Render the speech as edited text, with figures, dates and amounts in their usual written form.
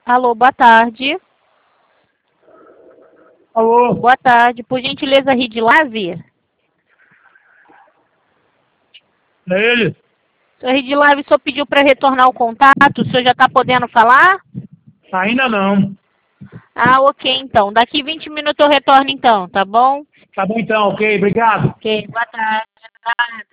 Alô, boa tarde. Alô? Boa tarde. Por gentileza, Ridilave? É ele? Senhor Ridilave, o senhor pediu para retornar o contato? O senhor já está podendo falar? Ainda não. Ah, ok, então. Daqui 20 minutos eu retorno, então, tá bom? Tá bom então, ok, obrigado. Ok, boa tarde.